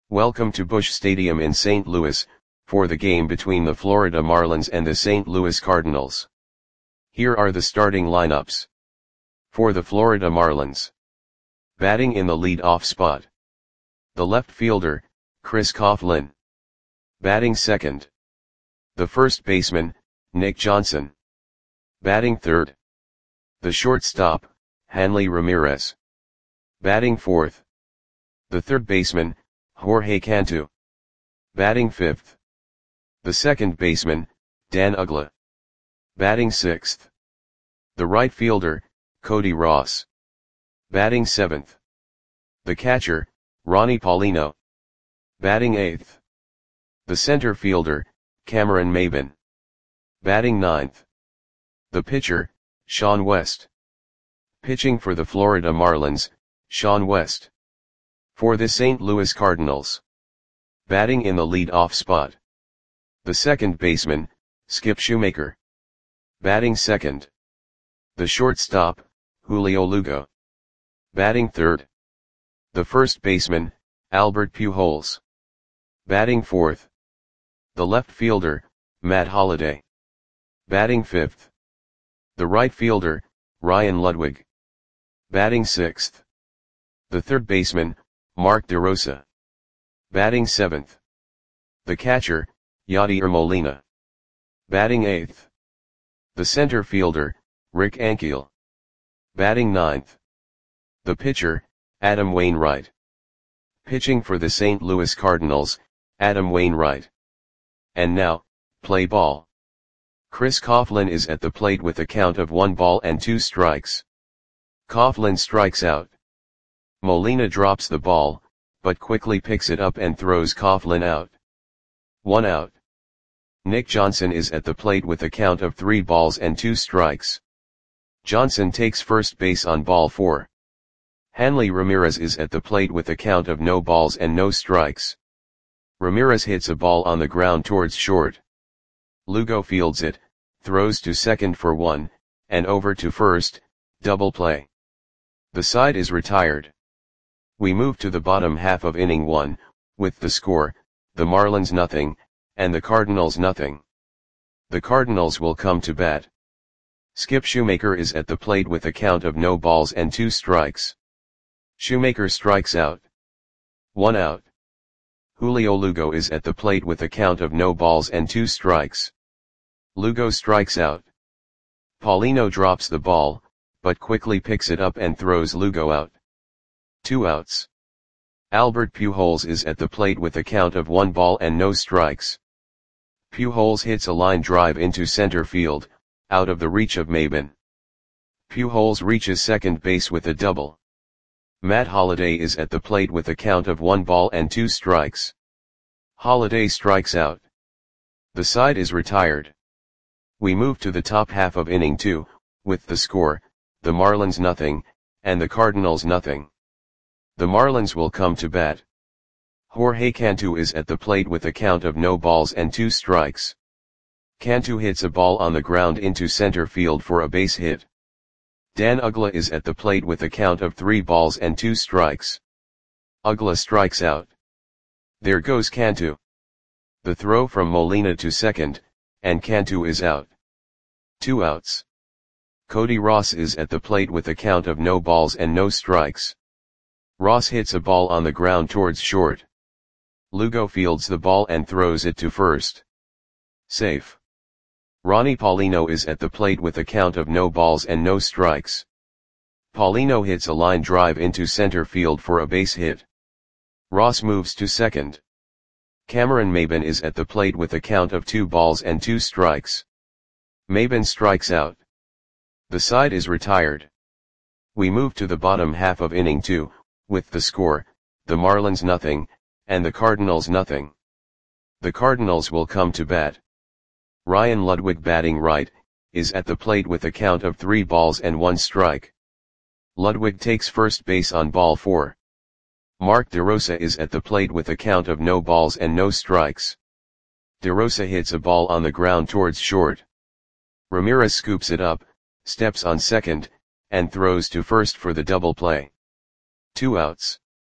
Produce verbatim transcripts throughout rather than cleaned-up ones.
Welcome to Busch Stadium in Saint Louis, for the game between the Florida Marlins and the Saint Louis Cardinals. Here are the starting lineups. For the Florida Marlins. Batting in the lead-off spot. The left fielder, Chris Coghlan. Batting second. The first baseman, Nick Johnson. Batting third. The shortstop, Hanley Ramirez. Batting fourth. The third baseman, Jorge Cantu. Batting fifth. The second baseman, Dan Uggla. Batting sixth. The right fielder, Cody Ross. Batting seventh. The catcher, Ronnie Paulino. Batting eighth. The center fielder, Cameron Maybin. Batting ninth. The pitcher, Sean West. Pitching for the Florida Marlins, Sean West. For the Saint Louis Cardinals. Batting in the lead-off spot. The second baseman, Skip Schumaker. Batting second. The shortstop, Julio Lugo. Batting third. The first baseman, Albert Pujols. Batting fourth. The left fielder, Matt Holliday. Batting fifth. The right fielder, Ryan Ludwig. Batting sixth. The third baseman, Mark DeRosa. Batting seventh. The catcher, Yadier Molina. Batting eighth. The center fielder, Rick Ankiel. Batting ninth. The pitcher, Adam Wainwright. Pitching for the Saint Louis Cardinals, Adam Wainwright. And now, play ball. Chris Coghlan is at the plate with a count of one ball and two strikes. Coghlan strikes out. Molina drops the ball, but quickly picks it up and throws Coghlan out. One out. Nick Johnson is at the plate with a count of three balls and two strikes. Johnson takes first base on ball four. Hanley Ramirez is at the plate with a count of no balls and no strikes. Ramirez hits a ball on the ground towards short. Lugo fields it, throws to second for one, and over to first, double play. The side is retired. We move to the bottom half of inning one, with the score, the Marlins nothing, and the Cardinals nothing. The Cardinals will come to bat. Skip Schumaker is at the plate with a count of no balls and two strikes. Schumaker strikes out. One out. Julio Lugo is at the plate with a count of no balls and two strikes. Lugo strikes out. Paulino drops the ball, but quickly picks it up and throws Lugo out. Two outs. Albert Pujols is at the plate with a count of one ball and no strikes. Pujols hits a line drive into center field, out of the reach of Maybin. Pujols reaches second base with a double. Matt Holliday is at the plate with a count of one ball and two strikes. Holliday strikes out. The side is retired. We move to the top half of inning two, with the score, the Marlins nothing, and the Cardinals nothing. The Marlins will come to bat. Jorge Cantu is at the plate with a count of no balls and two strikes. Cantu hits a ball on the ground into center field for a base hit. Dan Uggla is at the plate with a count of three balls and two strikes. Uggla strikes out. There goes Cantu. The throw from Molina to second, and Cantu is out. Two outs. Cody Ross is at the plate with a count of no balls and no strikes. Ross hits a ball on the ground towards short. Lugo fields the ball and throws it to first. Safe. Ronnie Paulino is at the plate with a count of no balls and no strikes. Paulino hits a line drive into center field for a base hit. Ross moves to second. Cameron Maybin is at the plate with a count of two balls and two strikes. Maybin strikes out. The side is retired. We move to the bottom half of inning two, with the score, the Marlins nothing, and the Cardinals nothing. The Cardinals will come to bat. Ryan Ludwig batting right, is at the plate with a count of three balls and one strike. Ludwig takes first base on ball four. Mark DeRosa is at the plate with a count of no balls and no strikes. DeRosa hits a ball on the ground towards short. Ramirez scoops it up, steps on second, and throws to first for the double play. Two outs.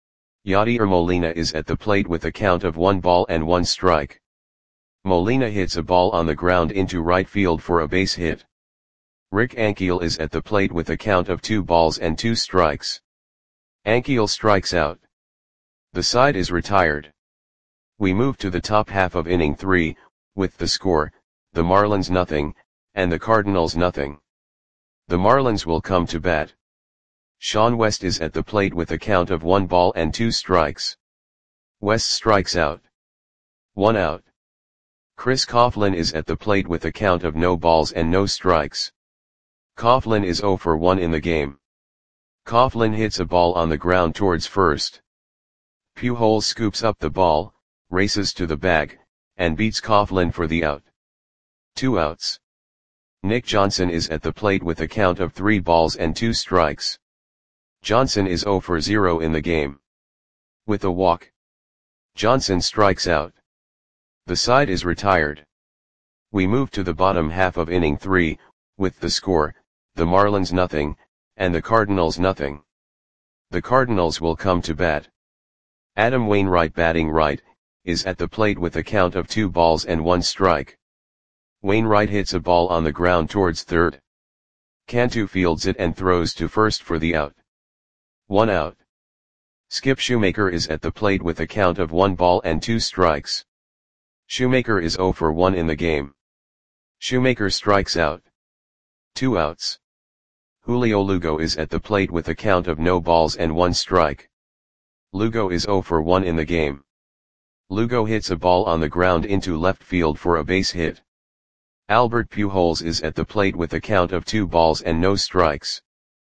Yadier Molina is at the plate with a count of one ball and one strike. Molina hits a ball on the ground into right field for a base hit. Rick Ankiel is at the plate with a count of two balls and two strikes. Ankiel strikes out. The side is retired. We move to the top half of inning three, with the score, the Marlins nothing, and the Cardinals nothing. The Marlins will come to bat. Sean West is at the plate with a count of one ball and two strikes. West strikes out. One out. Chris Coughlin is at the plate with a count of no balls and no strikes. Coughlin is oh for one in the game. Coughlin hits a ball on the ground towards first. Pujols scoops up the ball, races to the bag, and beats Coughlin for the out. Two outs. Nick Johnson is at the plate with a count of three balls and two strikes. Johnson is oh for zero in the game. With a walk, Johnson strikes out. The side is retired. We move to the bottom half of inning three, with the score, the Marlins nothing, and the Cardinals nothing. The Cardinals will come to bat. Adam Wainwright, batting right, is at the plate with a count of two balls and one strike. Wainwright hits a ball on the ground towards third. Cantu fields it and throws to first for the out. One out. Skip Shoemaker is at the plate with a count of one ball and two strikes. Shoemaker is oh for one in the game. Shoemaker strikes out. Two outs. Julio Lugo is at the plate with a count of no balls and one strike. Lugo is oh for one in the game. Lugo hits a ball on the ground into left field for a base hit. Albert Pujols is at the plate with a count of two balls and no strikes.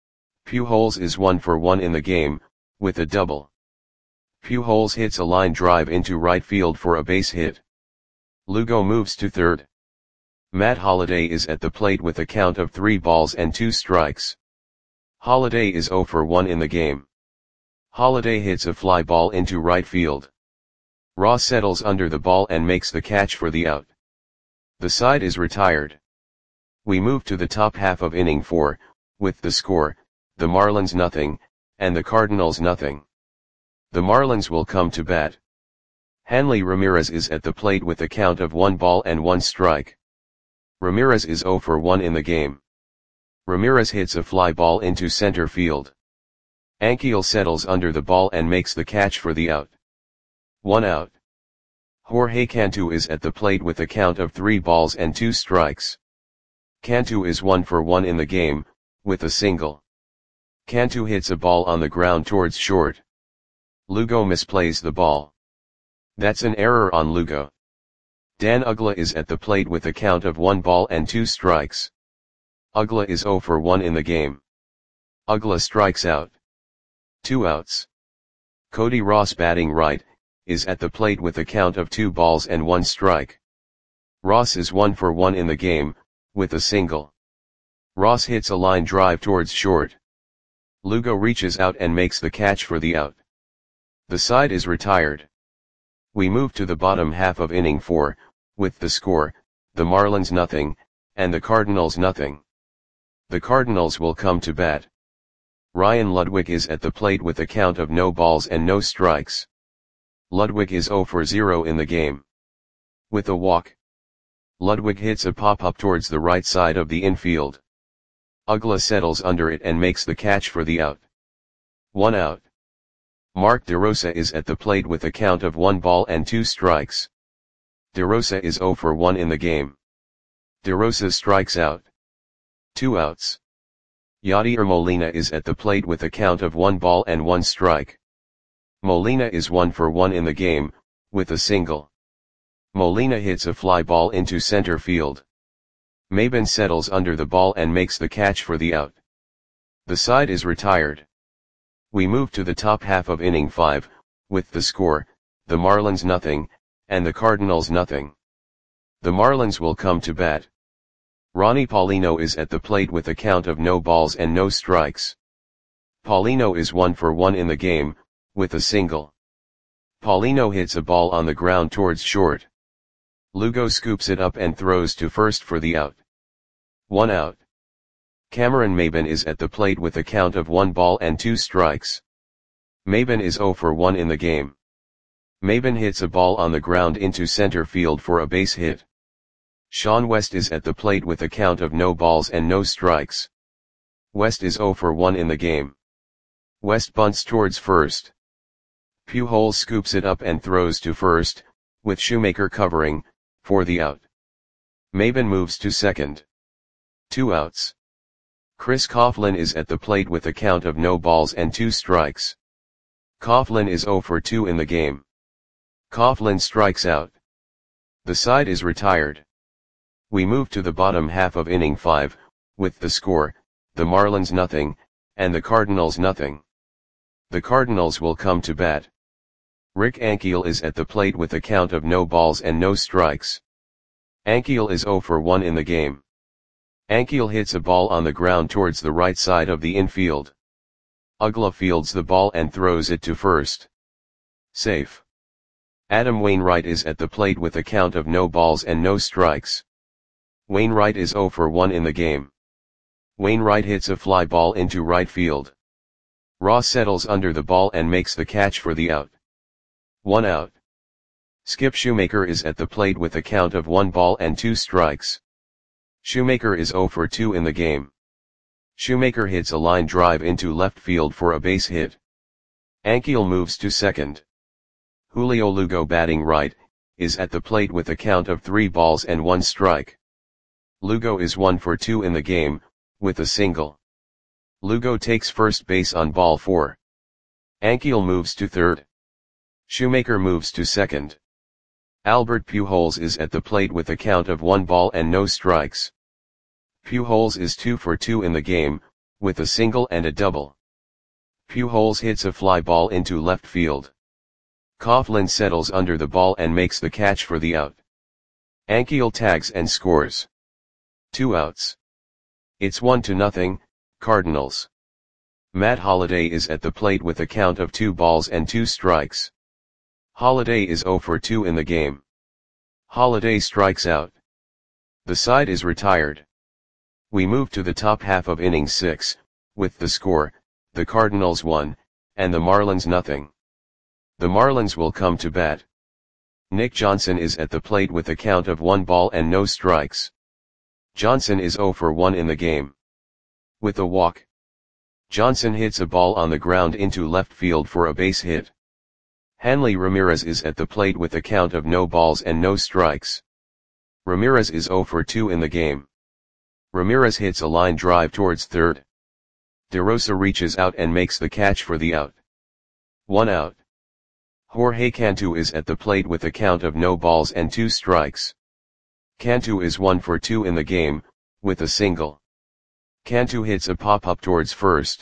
Pujols is one for one in the game, with a double. Pujols hits a line drive into right field for a base hit. Lugo moves to third. Matt Holliday is at the plate with a count of three balls and two strikes. Holliday is oh for one in the game. Holliday hits a fly ball into right field. Ross settles under the ball and makes the catch for the out. The side is retired. We move to the top half of inning four, with the score, the Marlins nothing, and the Cardinals nothing. The Marlins will come to bat. Hanley Ramirez is at the plate with a count of one ball and one strike. Ramirez is oh for one in the game. Ramirez hits a fly ball into center field. Ankiel settles under the ball and makes the catch for the out. One out. Jorge Cantu is at the plate with a count of three balls and two strikes. Cantu is one for one in the game, with a single. Cantu hits a ball on the ground towards short. Lugo misplays the ball. That's an error on Lugo. Dan Uggla is at the plate with a count of one ball and two strikes. Uggla is oh for one in the game. Uggla strikes out. Two outs. Cody Ross, batting right, is at the plate with a count of two balls and one strike. Ross is one for one in the game, with a single. Ross hits a line drive towards short. Lugo reaches out and makes the catch for the out. The side is retired. We move to the bottom half of inning four, with the score, the Marlins nothing, and the Cardinals nothing. The Cardinals will come to bat. Ryan Ludwig is at the plate with a count of no balls and no strikes. Ludwig is oh for zero in the game. With a walk, Ludwig hits a pop-up towards the right side of the infield. Uggla settles under it and makes the catch for the out. One out. Mark DeRosa is at the plate with a count of one ball and two strikes. DeRosa is oh for one in the game. DeRosa strikes out. Two outs. Yadier Molina is at the plate with a count of one ball and one strike. Molina is one for one in the game, with a single. Molina hits a fly ball into center field. Maben settles under the ball and makes the catch for the out. The side is retired. We move to the top half of inning five, with the score, the Marlins nothing, and the Cardinals nothing. The Marlins will come to bat. Ronnie Paulino is at the plate with a count of no balls and no strikes. Paulino is one for one in the game, with a single. Paulino hits a ball on the ground towards short. Lugo scoops it up and throws to first for the out. One out. Cameron Maben is at the plate with a count of one ball and two strikes. Maben is zero for one in the game. Maben hits a ball on the ground into center field for a base hit. Sean West is at the plate with a count of no balls and no strikes. West is zero for one in the game. West bunts towards first. Pujols scoops it up and throws to first, with Shoemaker covering, for the out. Maben moves to second. Two outs. Chris Coughlin is at the plate with a count of no balls and two strikes. Coughlin is zero for two in the game. Coughlin strikes out. The side is retired. We move to the bottom half of inning five, with the score, the Marlins nothing, and the Cardinals nothing. The Cardinals will come to bat. Rick Ankiel is at the plate with a count of no balls and no strikes. Ankiel is zero for one in the game. Ankiel hits a ball on the ground towards the right side of the infield. Uggla fields the ball and throws it to first. Safe. Adam Wainwright is at the plate with a count of no balls and no strikes. Wainwright is zero for one in the game. Wainwright hits a fly ball into right field. Ross settles under the ball and makes the catch for the out. One out. Skip Shoemaker is at the plate with a count of one ball and two strikes. Shoemaker is zero for two in the game. Shoemaker hits a line drive into left field for a base hit. Ankiel moves to second. Julio Lugo, batting right, is at the plate with a count of three balls and one strike. Lugo is one for two in the game, with a single. Lugo takes first base on ball four. Ankiel moves to third. Shoemaker moves to second. Albert Pujols is at the plate with a count of one ball and no strikes. Pujols is two for two in the game, with a single and a double. Pujols hits a fly ball into left field. Coughlin settles under the ball and makes the catch for the out. Ankiel tags and scores. Two outs. It's one to nothing, Cardinals. Matt Holliday is at the plate with a count of two balls and two strikes. Holliday is zero for two in the game. Holliday strikes out. The side is retired. We move to the top half of inning six, with the score, the Cardinals one, and the Marlins nothing. The Marlins will come to bat. Nick Johnson is at the plate with a count of one ball and no strikes. Johnson is zero for one in the game. With a walk. Johnson hits a ball on the ground into left field for a base hit. Hanley Ramirez is at the plate with a count of no balls and no strikes. Ramirez is zero for two in the game. Ramirez hits a line drive towards third. DeRosa reaches out and makes the catch for the out. One out. Jorge Cantu is at the plate with a count of no balls and two strikes. Cantu is one for two in the game, with a single. Cantu hits a pop-up towards first.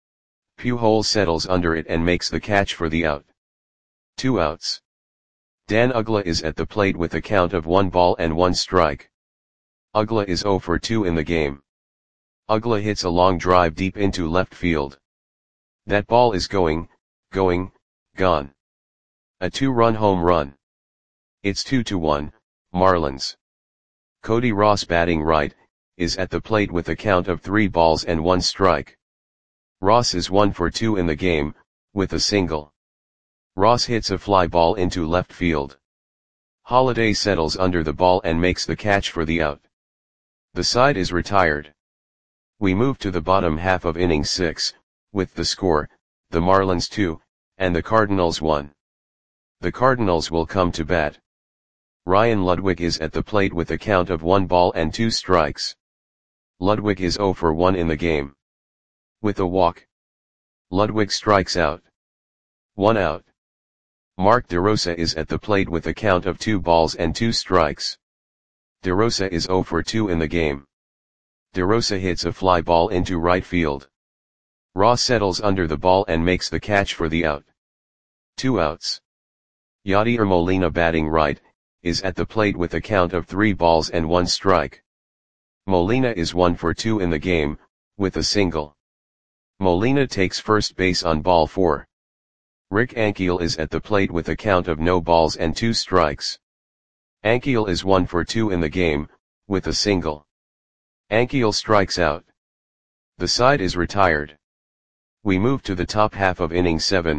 Pujols settles under it and makes the catch for the out. Two outs. Dan Uggla is at the plate with a count of one ball and one strike. Uggla is zero for two in the game. Uggla hits a long drive deep into left field. That ball is going, going, gone. A two-run home run. It's two to one, Marlins. Cody Ross, batting right, is at the plate with a count of three balls and one strike. Ross is one for two in the game, with a single. Ross hits a fly ball into left field. Holliday settles under the ball and makes the catch for the out. The side is retired. We move to the bottom half of inning six, with the score, the Marlins two, and the Cardinals one. The Cardinals will come to bat. Ryan Ludwig is at the plate with a count of one ball and two strikes. Ludwig is zero for one in the game. With a walk. Ludwig strikes out. One out. Mark DeRosa is at the plate with a count of two balls and two strikes. DeRosa is zero for two in the game. DeRosa hits a fly ball into right field. Ross settles under the ball and makes the catch for the out. Two outs. Yadier Molina, batting right, is at the plate with a count of three balls and one strike. Molina is one for two in the game, with a single. Molina takes first base on ball four. Rick Ankiel is at the plate with a count of no balls and two strikes. Ankiel is one for two in the game, with a single. Ankiel strikes out. The side is retired. We move to the top half of inning seven,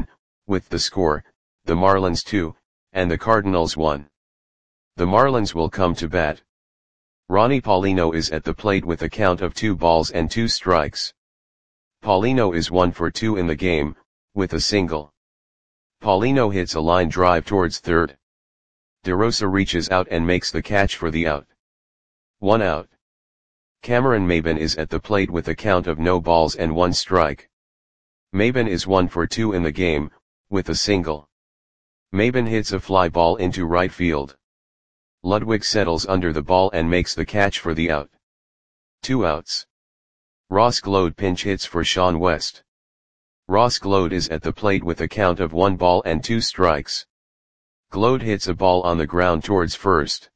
with the score, the Marlins two, and the Cardinals one. The Marlins will come to bat. Ronnie Paulino is at the plate with a count of two balls and two strikes. Paulino is one for two in the game, with a single. Paulino hits a line drive towards third. DeRosa reaches out and makes the catch for the out. One out. Cameron Maybin is at the plate with a count of no balls and one strike. Maybin is one for two in the game, with a single. Maybin hits a fly ball into right field. Ludwig settles under the ball and makes the catch for the out. Two outs. Ross Gload pinch hits for Sean West. Ross Gload is at the plate with a count of one ball and two strikes. Gload hits a ball on the ground towards first.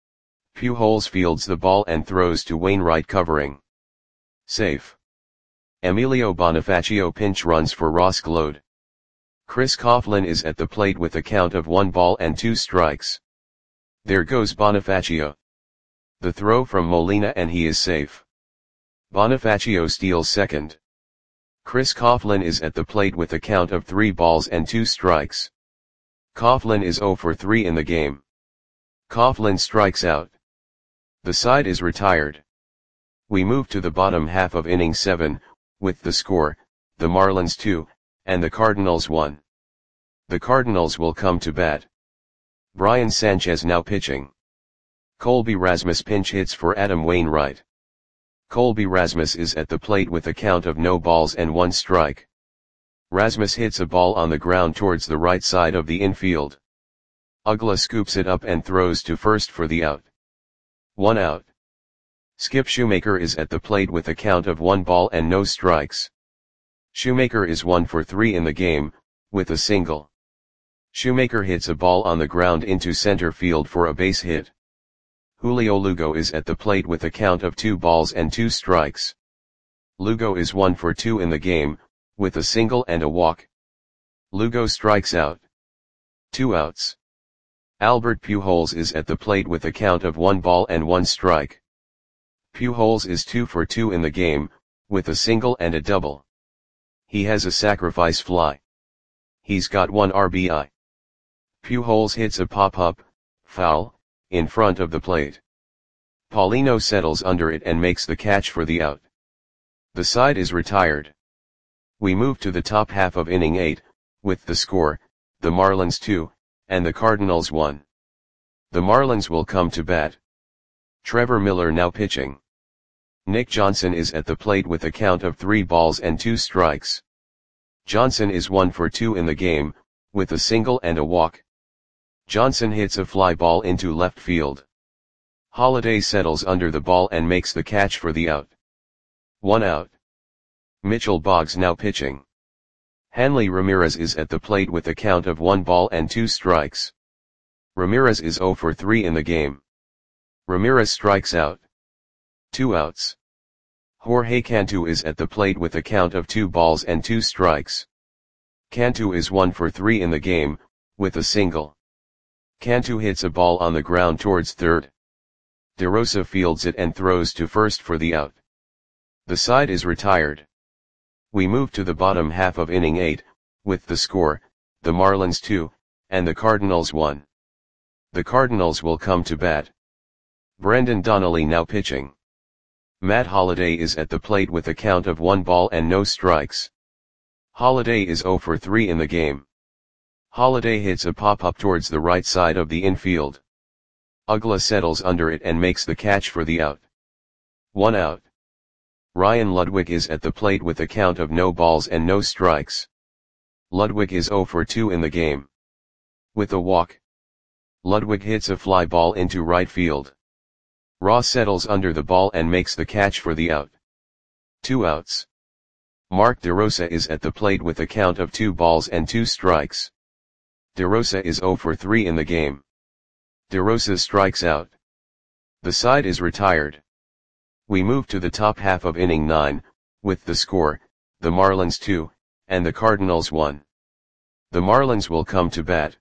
Pujols fields the ball and throws to Wainwright covering. Safe. Emilio Bonifacio pinch runs for Ross Gload. Chris Coughlin is at the plate with a count of one ball and two strikes. There goes Bonifacio. The throw from Molina and he is safe. Bonifacio steals second. Chris Coughlin is at the plate with a count of three balls and two strikes. Coughlin is zero for three in the game. Coughlin strikes out. The side is retired. We move to the bottom half of inning seven, with the score, the Marlins two, and the Cardinals one. The Cardinals will come to bat. Brian Sanchez now pitching. Colby Rasmus pinch hits for Adam Wainwright. Colby Rasmus is at the plate with a count of no balls and one strike. Rasmus hits a ball on the ground towards the right side of the infield. Uggla scoops it up and throws to first for the out. One out. Skip Shoemaker is at the plate with a count of one ball and no strikes. Shoemaker is one for three in the game, with a single. Shoemaker hits a ball on the ground into center field for a base hit. Julio Lugo is at the plate with a count of two balls and two strikes. Lugo is one for two in the game, with a single and a walk. Lugo strikes out. Two outs. Albert Pujols is at the plate with a count of one ball and one strike. Pujols is two for two in the game, with a single and a double. He has a sacrifice fly. He's got one R B I. Pujols hits a pop-up, foul, in front of the plate. Paulino settles under it and makes the catch for the out. The side is retired. We move to the top half of inning eight, with the score, the Marlins two, and the Cardinals one. The Marlins will come to bat. Trevor Miller now pitching. Nick Johnson is at the plate with a count of three balls and two strikes. Johnson is one for two in the game, with a single and a walk. Johnson hits a fly ball into left field. Holiday settles under the ball and makes the catch for the out. One out. Mitchell Boggs now pitching. Hanley Ramirez is at the plate with a count of one ball and two strikes. Ramirez is zero for three in the game. Ramirez strikes out. Two outs. Jorge Cantu is at the plate with a count of two balls and two strikes. Cantu is one for three in the game, with a single. Cantu hits a ball on the ground towards third. DeRosa fields it and throws to first for the out. The side is retired. We move to the bottom half of inning eight, with the score, the Marlins two, and the Cardinals one. The Cardinals will come to bat. Brendan Donnelly now pitching. Matt Holliday is at the plate with a count of one ball and no strikes. Holliday is zero for three in the game. Holliday hits a pop-up towards the right side of the infield. Uggla settles under it and makes the catch for the out. One out. Ryan Ludwig is at the plate with a count of no balls and no strikes. Ludwig is zero for two in the game. With a walk. Ludwig hits a fly ball into right field. Ross settles under the ball and makes the catch for the out. Two outs. Mark DeRosa is at the plate with a count of two balls and two strikes. DeRosa is zero for three in the game. DeRosa strikes out. The side is retired. We move to the top half of inning nine, with the score, the Marlins two, and the Cardinals one. The Marlins will come to bat.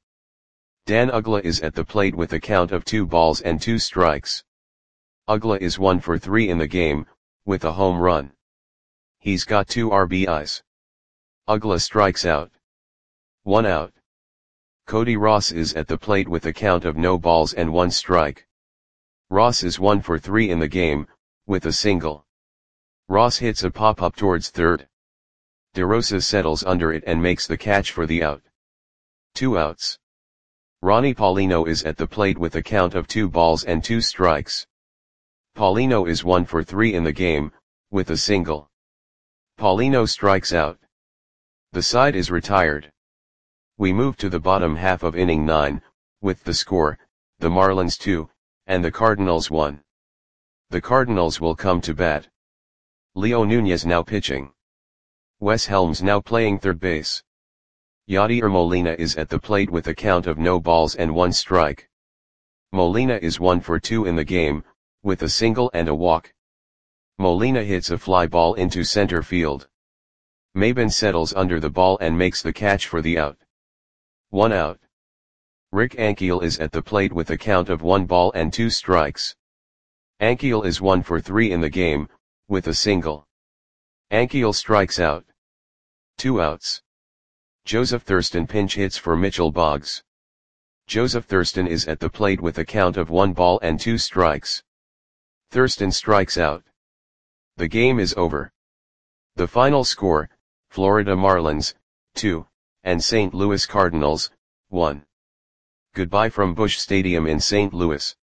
Dan Uggla is at the plate with a count of two balls and two strikes. Uggla is one for three in the game, with a home run. He's got two R B Is. Uggla strikes out. One out. Cody Ross is at the plate with a count of no balls and one strike. Ross is one for three in the game, with a single. Ross hits a pop-up towards third. DeRosa settles under it and makes the catch for the out. Two outs. Ronnie Paulino is at the plate with a count of two balls and two strikes. Paulino is one for three in the game, with a single. Paulino strikes out. The side is retired. We move to the bottom half of inning nine, with the score, the Marlins two, and the Cardinals one. The Cardinals will come to bat. Leo Nunez now pitching. Wes Helms now playing third base. Yadier Molina is at the plate with a count of no balls and one strike. Molina is one for two in the game, with a single and a walk. Molina hits a fly ball into center field. Maben settles under the ball and makes the catch for the out. One out. Rick Ankiel is at the plate with a count of one ball and two strikes. Ankiel is one for three in the game, with a single. Ankiel strikes out. Two outs. Joseph Thurston pinch hits for Mitchell Boggs. Joseph Thurston is at the plate with a count of one ball and two strikes. Thurston strikes out. The game is over. The final score, Florida Marlins, two, and Saint Louis Cardinals, one. Goodbye from Busch Stadium in Saint Louis.